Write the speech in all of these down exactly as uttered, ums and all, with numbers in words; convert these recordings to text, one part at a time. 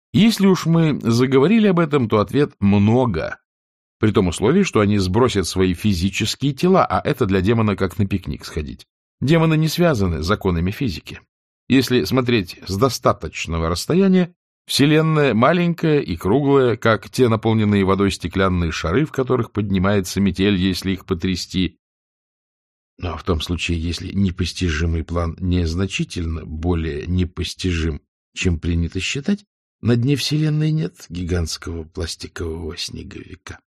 И если уж мы заговорили об этом, то ответ «много». При том условии, что они сбросят свои физические тела, а это для демона как на пикник сходить. Демоны не связаны законами физики. Если смотреть с достаточного расстояния, Вселенная маленькая и круглая, как те наполненные водой стеклянные шары, в которых поднимается метель, если их потрясти. Но в том случае, если непостижимый план незначительно более непостижим, чем принято считать, на дне Вселенной нет гигантского пластикового снеговика.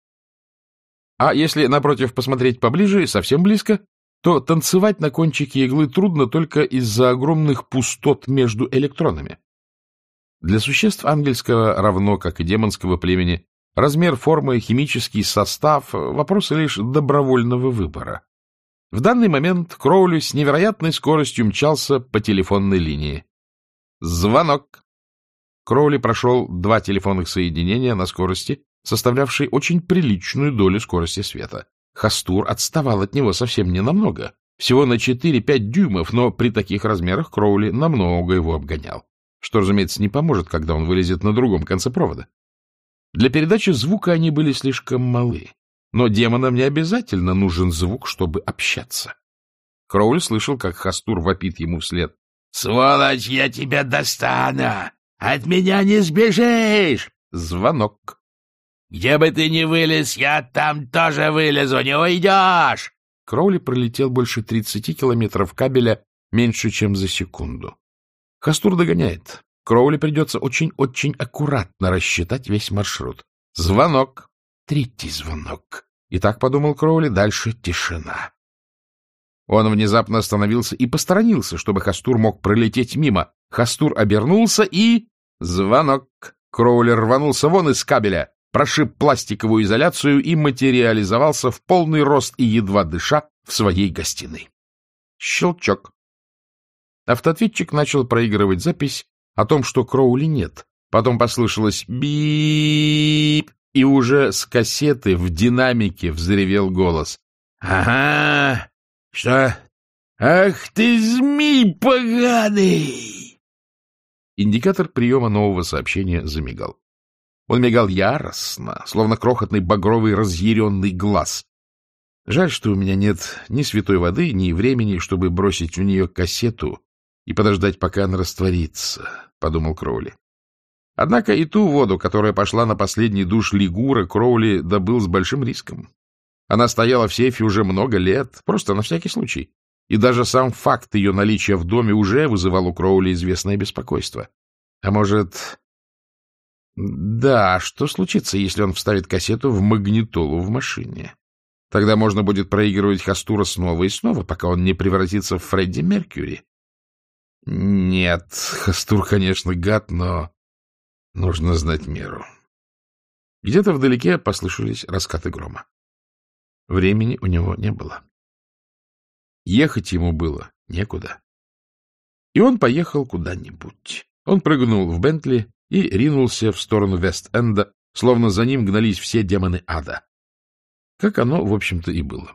А если, напротив, посмотреть поближе, совсем близко, то танцевать на кончике иглы трудно только из-за огромных пустот между электронами. Для существ ангельского, равно как и демонского племени, размер, форма, химический состав — вопросы лишь добровольного выбора. В данный момент Кроули с невероятной скоростью мчался по телефонной линии. Звонок. Кроули прошел два телефонных соединения на скорости, составлявшей очень приличную долю скорости света. Хастур отставал от него совсем ненамного, всего на четыре-пять дюймов, но при таких размерах Кроули намного его обгонял, что, разумеется, не поможет, когда он вылезет на другом конце провода. Для передачи звука они были слишком малы, но демонам не обязательно нужен звук, чтобы общаться. Кроули слышал, как Хастур вопит ему вслед. — Сволочь, я тебя достану! От меня не сбежишь! Звонок. — Где бы ты ни вылез, я там тоже вылезу, не уйдешь! Кроули пролетел больше тридцати километров кабеля меньше, чем за секунду. Хастур догоняет. Кроули придется очень-очень аккуратно рассчитать весь маршрут. Звонок. Третий звонок. И так, подумал Кроули, дальше тишина. Он внезапно остановился и посторонился, чтобы Хастур мог пролететь мимо. Хастур обернулся и... Звонок. Кроули рванулся вон из кабеля, прошиб пластиковую изоляцию и материализовался в полный рост и, едва дыша, в своей гостиной. Щелчок. Автоответчик начал проигрывать запись о том, что Кроули нет. Потом послышалось бип, и уже с кассеты в динамике взревел голос. — Ага, что? Ах ты, змей поганый! Индикатор приема нового сообщения замигал. Он мигал яростно, словно крохотный багровый разъяренный глаз. Жаль, что у меня нет ни святой воды, ни времени, чтобы бросить в нее кассету и подождать, пока она растворится, — подумал Кроули. Однако и ту воду, которая пошла на последний душ Лигура, Кроули добыл с большим риском. Она стояла в сейфе уже много лет, просто на всякий случай. И даже сам факт ее наличия в доме уже вызывал у Кроули известное беспокойство. А может... Да, что случится, если он вставит кассету в магнитолу в машине? Тогда можно будет проигрывать Хастура снова и снова, пока он не превратится в Фредди Меркьюри. Нет, Хастур, конечно, гад, но нужно знать меру. Где-то вдалеке послышались раскаты грома. Времени у него не было. Ехать ему было некуда. И он поехал куда-нибудь. Он прыгнул в Бентли и ринулся в сторону Вест-Энда, словно за ним гнались все демоны ада. Как оно, в общем-то, и было.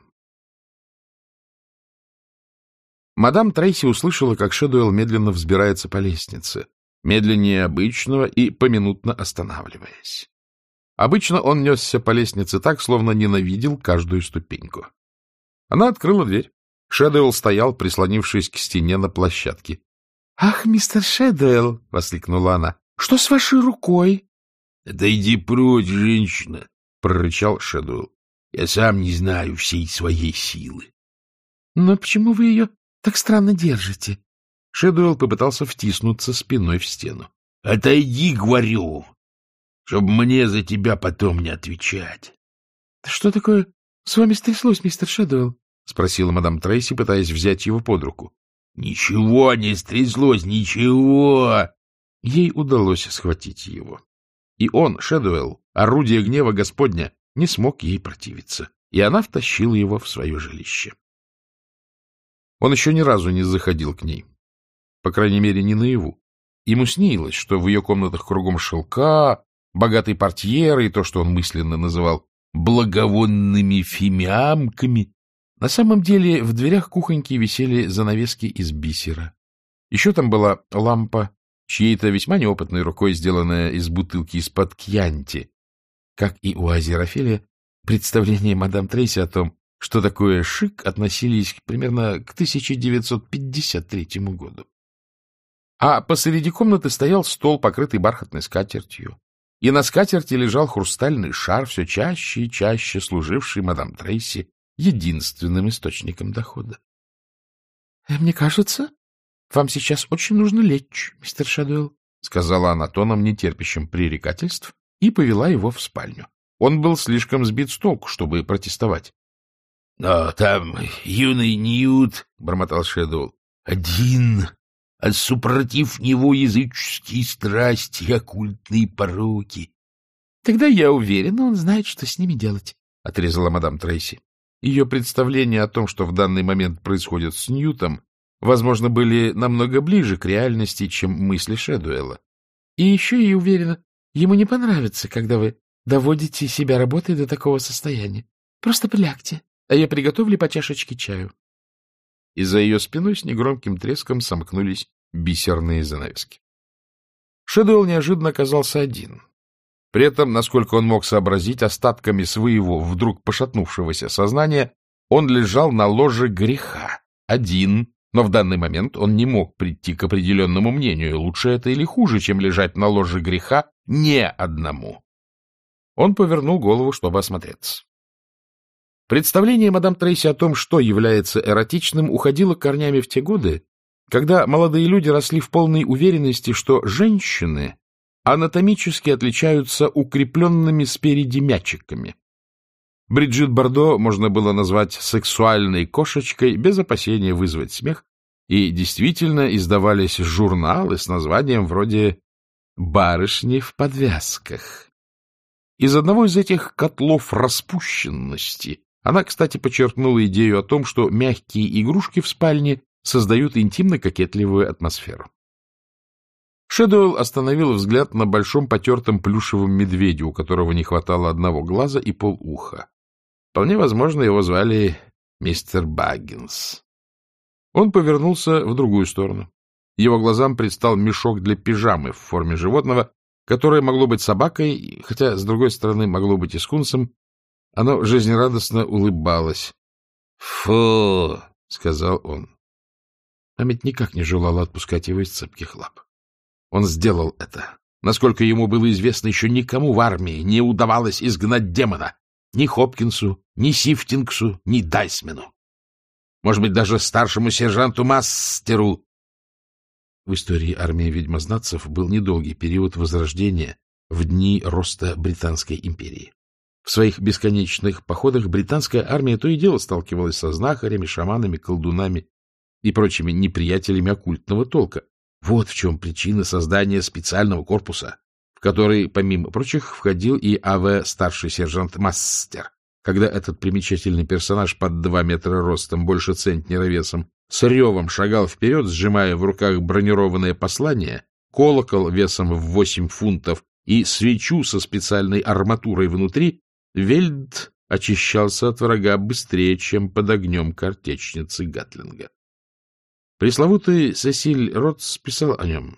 Мадам Трейси услышала, как Шэдуэлл медленно взбирается по лестнице, медленнее обычного и поминутно останавливаясь. Обычно он несся по лестнице так, словно ненавидел каждую ступеньку. Она открыла дверь. Шэдуэлл стоял, прислонившись к стене на площадке. — Ах, мистер Шэдуэлл! — воскликнула она. — Что с вашей рукой? — Да иди прочь, женщина! — прорычал Шэдуэлл. — Я сам не знаю всей своей силы. — Но почему вы ее так странно держите? Шэдуэлл попытался втиснуться спиной в стену. — Отойди, говорю, чтобы мне за тебя потом не отвечать. — Что такое с вами стряслось, мистер Шэдуэлл? — спросила мадам Трейси, пытаясь взять его под руку. — Ничего не стряслось, ничего! Ей удалось схватить его. И он, Шэдуэлл, орудие гнева Господня, не смог ей противиться, и она втащила его в свое жилище. Он еще ни разу не заходил к ней, по крайней мере, не наяву. Ему снилось, что в ее комнатах кругом шелка, богатые портьеры и то, что он мысленно называл благовонными фимиамками. На самом деле в дверях кухоньки висели занавески из бисера. Еще там была лампа чьей-то весьма неопытной рукой, сделанная из бутылки из-под кьянти. Как и у Азерофиля, представления мадам Трейси о том, что такое шик, относились примерно к тысяча девятьсот пятьдесят третьему году. А посреди комнаты стоял стол, покрытый бархатной скатертью, и на скатерти лежал хрустальный шар, все чаще и чаще служивший мадам Трейси единственным источником дохода. — Мне кажется, вам сейчас очень нужно лечь, мистер Шэдуэлл, — сказала она тоном, нетерпящим пререкательств, и повела его в спальню. Он был слишком сбит с толку, чтобы протестовать. — Но там юный Ньют, — бормотал Шэдуэлл, — один, а супротив него языческие страсти и оккультные пороки. — Тогда я уверена, он знает, что с ними делать, — отрезала мадам Трейси. Ее представления о том, что в данный момент происходит с Ньютом, возможно, были намного ближе к реальности, чем мысли Шэдуэлла. И еще я уверена, ему не понравится, когда вы доводите себя работой до такого состояния. Просто прилягте, а я приготовлю по чашечке чаю. И за ее спиной с негромким треском сомкнулись бисерные занавески. Шэдуэлл неожиданно оказался один. При этом, насколько он мог сообразить, остатками своего вдруг пошатнувшегося сознания, он лежал на ложе греха, один, но в данный момент он не мог прийти к определенному мнению, лучше это или хуже, чем лежать на ложе греха не одному. Он повернул голову, чтобы осмотреться. Представление мадам Трейси о том, что является эротичным, уходило корнями в те годы, когда молодые люди росли в полной уверенности, что женщины анатомически отличаются укрепленными спереди мячиками. Бриджит Бардо можно было назвать сексуальной кошечкой без опасения вызвать смех, и действительно издавались журналы с названием вроде «Барышни в подвязках». Из одного из этих котлов распущенности она, кстати, подчеркнула идею о том, что мягкие игрушки в спальне создают интимно-кокетливую атмосферу. Шэдуэлл остановил взгляд на большом потертом плюшевом медведе, у которого не хватало одного глаза и полуха. Вполне возможно, его звали мистер Баггинс. Он повернулся в другую сторону. Его глазам предстал мешок для пижамы в форме животного, которое могло быть собакой, хотя, с другой стороны, могло быть и скунсом. Оно жизнерадостно улыбалось. — Фу! — сказал он. Память никак не желала отпускать его из цепких лап. Он сделал это. Насколько ему было известно, еще никому в армии не удавалось изгнать демона. Ни Хопкинсу, ни Сифтингсу, ни Дайсмену. Может быть, даже старшему сержанту Мастеру. В истории армии ведьмознатцев был недолгий период возрождения в дни роста Британской империи. В своих бесконечных походах британская армия то и дело сталкивалась со знахарями, шаманами, колдунами и прочими неприятелями оккультного толка. Вот в чем причина создания специального корпуса, в который, помимо прочих, входил и А В старший сержант Мастер. Когда этот примечательный персонаж под два метра ростом, больше центнера весом, с ревом шагал вперед, сжимая в руках бронированное послание, колокол весом в восемь фунтов и свечу со специальной арматурой внутри, Вельд очищался от врага быстрее, чем под огнем картечницы Гатлинга. Пресловутый Сесиль Ротс писал о нем.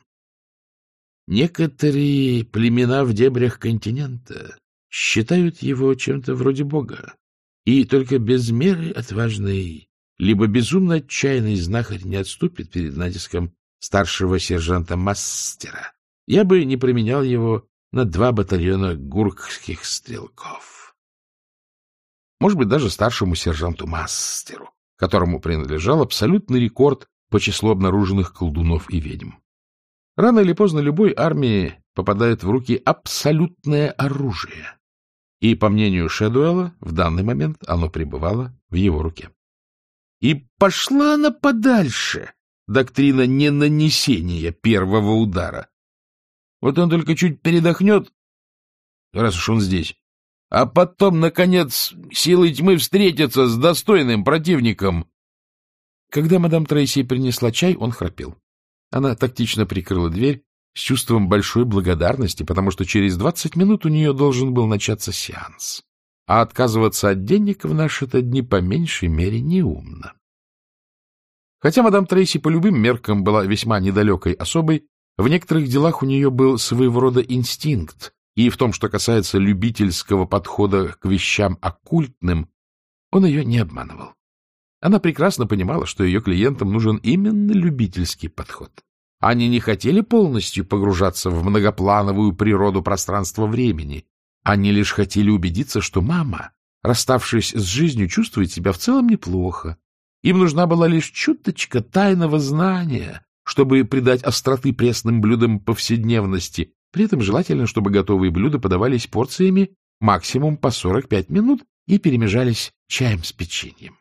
Некоторые племена в дебрях континента считают его чем-то вроде бога, и только без меры отважный, либо безумно отчаянный знахарь не отступит перед натиском старшего сержанта Мастера. Я бы не променял его на два батальона гуркских стрелков. Может быть, даже старшему сержанту Мастеру, которому принадлежал абсолютный рекорд по числу обнаруженных колдунов и ведьм. Рано или поздно любой армии попадает в руки абсолютное оружие. И, по мнению Шэдуэлла, в данный момент оно пребывало в его руке. И пошла она подальше, доктрина ненанесения первого удара. Вот он только чуть передохнет, раз уж он здесь, а потом, наконец, силой тьмы встретится с достойным противником. Когда мадам Трейси принесла чай, он храпел. Она тактично прикрыла дверь с чувством большой благодарности, потому что через двадцать минут у нее должен был начаться сеанс. А отказываться от денег в наши-то дни по меньшей мере неумно. Хотя мадам Трейси по любым меркам была весьма недалекой особой, В некоторых делах у нее был своего рода инстинкт, и в том, что касается любительского подхода к вещам оккультным, он ее не обманывал. Она прекрасно понимала, что ее клиентам нужен именно любительский подход. Они не хотели полностью погружаться в многоплановую природу пространства-времени. Они лишь хотели убедиться, что мама, расставшись с жизнью, чувствует себя в целом неплохо. Им нужна была лишь чуточка тайного знания, чтобы придать остроты пресным блюдам повседневности. При этом желательно, чтобы готовые блюда подавались порциями максимум по сорок пять минут и перемежались чаем с печеньем.